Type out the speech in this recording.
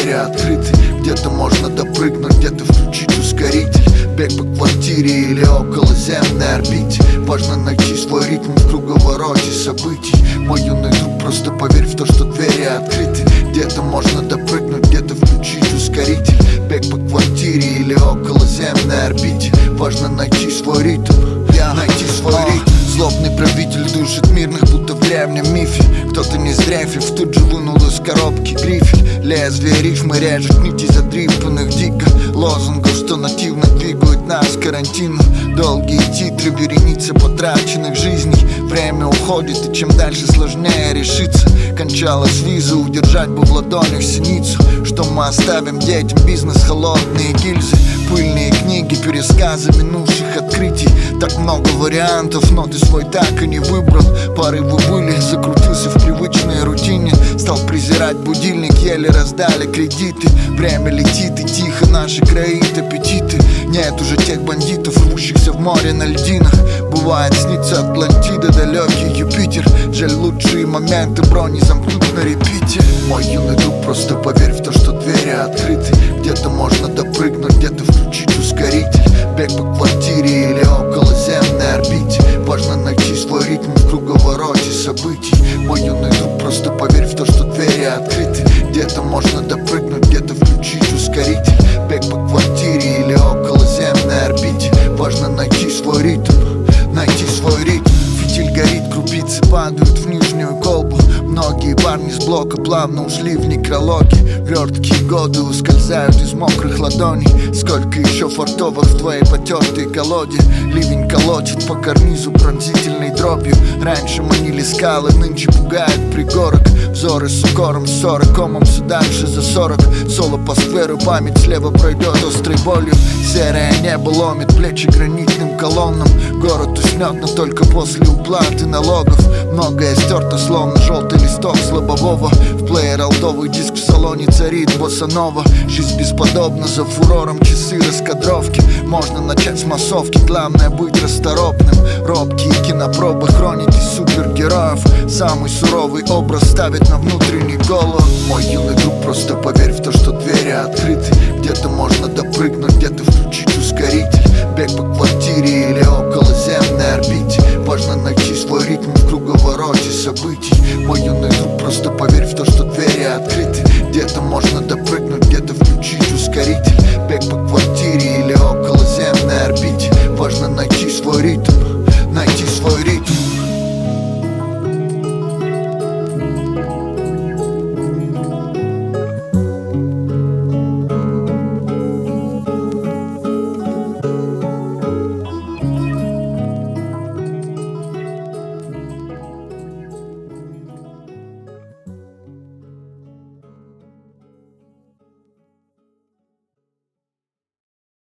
двери открыты. Где-то можно допрыгнуть, где-то включить ускоритель. Бег по квартире или околоземной орбите. Важно найти свой ритм в круговороте событий. Мой юный друг, просто поверь в то, что двери открыты. Где-то можно допрыгнуть, где-то включить ускоритель. Бег по квартире или околоземной орбите. Важно найти свой ритм, найти свой ритм. Злобный правитель душит мирных, будто в древнем мифе. Кто-то не сдряфив, тут же вынул из коробки грифель. Лезвие рифмы режет нити задрипанных дико лозунгов, что нативно двигают нас к карантину. Долгие титры, вереница потраченных жизней. Время уходит, и чем дальше сложнее решиться. Кончалась виза, удержать бы в ладонях синицу. Что мы оставим детям? Бизнес, холодные гильзы, пыльные книги, пересказы минувших открытий. Так много вариантов, но ты свой так и не выбрал. Порывы были, закрутился в привычной рутине. Стал презирать будильник, еле раздали кредиты. Время летит и тихо наши кроит аппетиты. Нет уже тех бандитов, рвущихся в море на льдинах. Бывает снится Атлантида, далекий Юпитер. Жаль, лучшие моменты брони замкнут на репите. Мой юный друг, просто поверь в то, что двери открыты. Где-то можно допрыгнуть, где-то включить ускоритель. Бег по квартире или околоземной орбите. Важно найти свой ритм в круговороте событий. Мой юный друг, просто поверь в то, что двери открыты. Где-то можно допрыгнуть, где-то включить ускоритель. Бег по квартире или околоземной орбите. Важно найти свой ритм, найти свой ритм. Фитиль горит, крупицы падают в нижнюю колбу. Многие парни с блока плавно ушли в некрологи. Верткие годы ускользают из мокрых ладоней. Сколько еще фартовок в твоей потертой колоде. Ливень колотит по карнизу пронзительной дробью. Раньше манили скалы, нынче пугает пригорок. Взоры с укором, ссоры комом все дальше за 40. Соло по скверу, память слева пройдет острой болью. Серое небо ломит плечи гранитным колоннам. Город уснет, но только после уплаты налогов. Многое стерто, словно желтый листок с лобового. В плеер алдовый диск, в салоне царит боссанова. Жизнь бесподобна, за фурором часы раскадровки. Можно начать с массовки, главное быть расторопным. Робкие кинопробы, хроники супергероев. Самый суровый образ ставит на внутренний голод. Мой юный друг, просто поверь в то, что двери открыты. Где-то можно допрыгнуть, где-то включить ускоритель. Бег по квартире или околоземной орбите. Важно найти свой ритм в круговороте событий. Мой юный друг, просто поверь в то, что двери открыты. Где-то можно допрыгнуть, где-то включить ускоритель. Бег по квартире или околоземной орбите. Важно найти свой ритм, найти